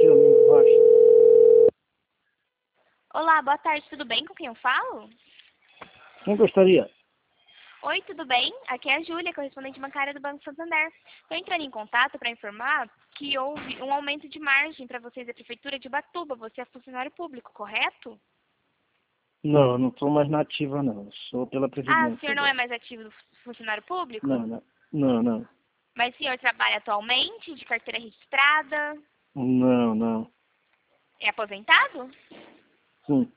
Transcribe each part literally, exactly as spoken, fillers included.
Mendes Rocha. Olá, boa tarde, tudo bem? Com quem eu falo? Quem gostaria? Oi, tudo bem? Aqui é a Júlia, correspondente bancária do Banco Santander. Estou entrando em contato para informar que houve um aumento de margem para vocês da Prefeitura de Ubatuba. Você é funcionário público, correto? Não, eu não sou mais nativa, não. Eu sou pela Ah, o Previdência senhor não é agora. mais ativo do funcionário público? Não, não. Não, não. Mas o senhor trabalha atualmente, de carteira registrada? Não, não. É aposentado? Sim.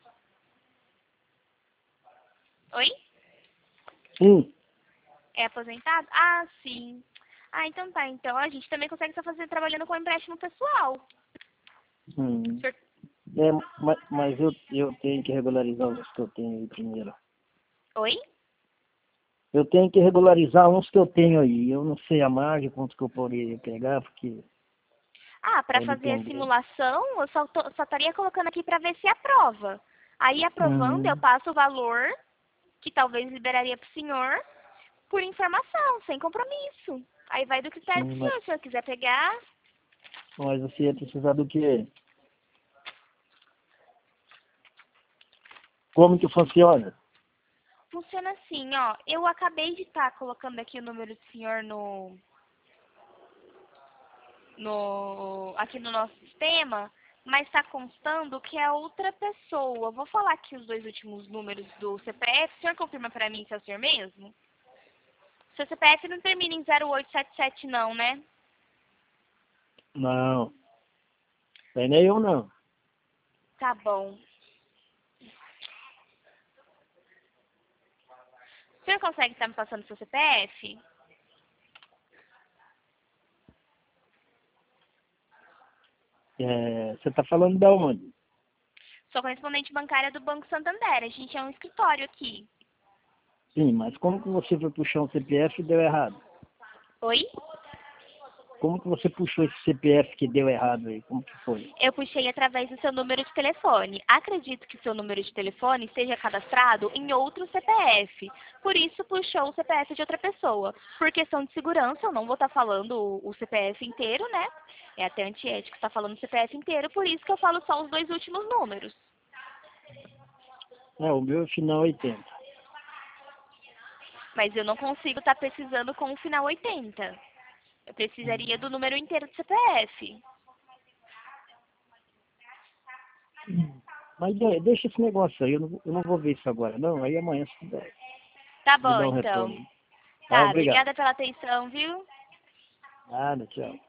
Oi? Sim. É aposentado? Ah, sim. Ah, então tá. Então a gente também consegue só fazer trabalhando com empréstimo pessoal. O Hum. senhor... É, mas, mas eu, eu tenho que regularizar os que eu tenho aí primeiro. Oi? Eu tenho que regularizar uns que eu tenho aí. Eu não sei a margem, quanto que eu poderia pegar, porque Ah, para vai fazer a depender. simulação, eu só, tô, só estaria colocando aqui para ver se aprova. Aí, aprovando, eu Hum. passo o valor que talvez liberaria para o senhor por informação, sem compromisso. Aí vai do critério Sim, do mas, senhor. Se o senhor quiser pegar, mas você ia precisar do quê? Como que funciona? funciona assim, ó. Eu acabei de estar colocando aqui o número do senhor no, no aqui no nosso sistema, mas está constando que é outra pessoa. Vou falar aqui os dois últimos números do C P F. O senhor confirma para mim se é o senhor mesmo? Seu C P F não termina em zero oito sete sete não, né? Não. Tem nem eu, não. Tá bom. O senhor consegue estar me passando seu C P F? É, você está falando da onde? Sou correspondente bancária do Banco Santander. A gente é um escritório aqui. Sim, mas como que você foi puxar um C P F e deu errado? Oi? Como que você puxou esse C P F que deu errado aí? Como que foi? Eu puxei através do seu número de telefone. Acredito que o seu número de telefone esteja cadastrado em outro C P F. Por isso, puxou o C P F de outra pessoa. Por questão de segurança, eu não vou estar falando o o C P F inteiro, né? É até antiético estar falando o C P F inteiro, por isso que eu falo só os dois últimos números. É, o meu é final oitenta. Mas eu não consigo estar precisando com o final oitenta. Eu precisaria do número inteiro do C P F. Mas é, deixa esse negócio aí, eu não, vou- eu não vou ver isso agora, não. Aí amanhã você dá- Tá me bom, dá um então. retorno. Tá, Tá, obrigado. obrigada pela atenção, viu? Nada, tchau.